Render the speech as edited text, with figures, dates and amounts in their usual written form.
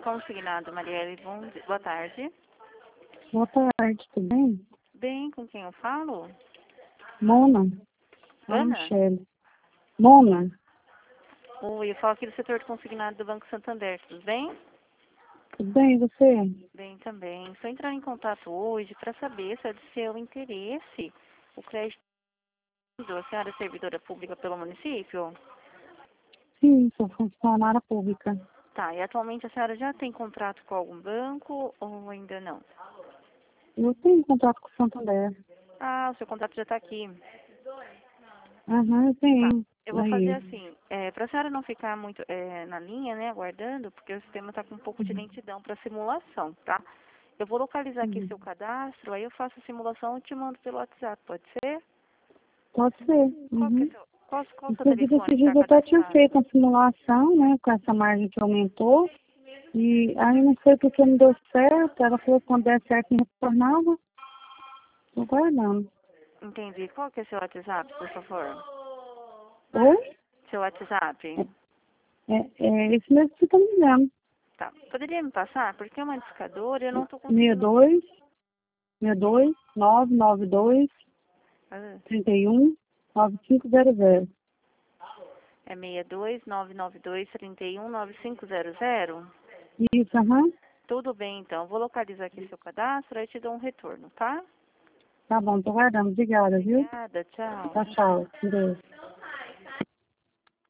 Consignado, Marielle. Boa tarde. Boa tarde, tudo bem? Bem, com quem eu falo? Mona. Ana? Michele. Mona. Oi, eu falo aqui do setor de consignado do Banco Santander, tudo bem? Tudo bem, e você? Bem também. Só entrar em contato hoje para saber se é de seu interesse o crédito. A senhora é servidora pública pelo município? Sim, sou funcionária pública. Tá, e atualmente a senhora já tem contrato com algum banco ou ainda não? Eu tenho contato com o Santander. Ah, o seu contrato já está aqui. Aham, eu Tá. tenho. Eu vou fazer Aí. assim, para a senhora não ficar muito na linha, né, aguardando, porque o sistema está com um pouco de lentidão para simulação, tá? Eu vou localizar aqui Uhum. seu cadastro, aí eu faço a simulação e te mando pelo WhatsApp, pode ser? Pode ser. Qual que é Uhum. seu, qual seu Inclusive, telefone esses que está dias eu até tinha cadastrado? feito uma simulação, né, com essa margem que aumentou. E aí não sei porque não deu certo. Ela falou que quando der certo me retornava. Tô guardando. Entendi. Qual que é seu WhatsApp, por favor? Oi? Seu WhatsApp? É esse mesmo que você tá me dizendo. Tá. Poderia me passar? Porque é uma discadora e eu não estou conseguindo... 62 992 Ah, 31 9500. é 62992319500? Isso, aham. Tudo bem, então. Vou localizar aqui seu cadastro e te dou um retorno, tá? Tá bom, tô guardando. Obrigada, viu? Obrigada, tchau. Tchau, tchau. Deus.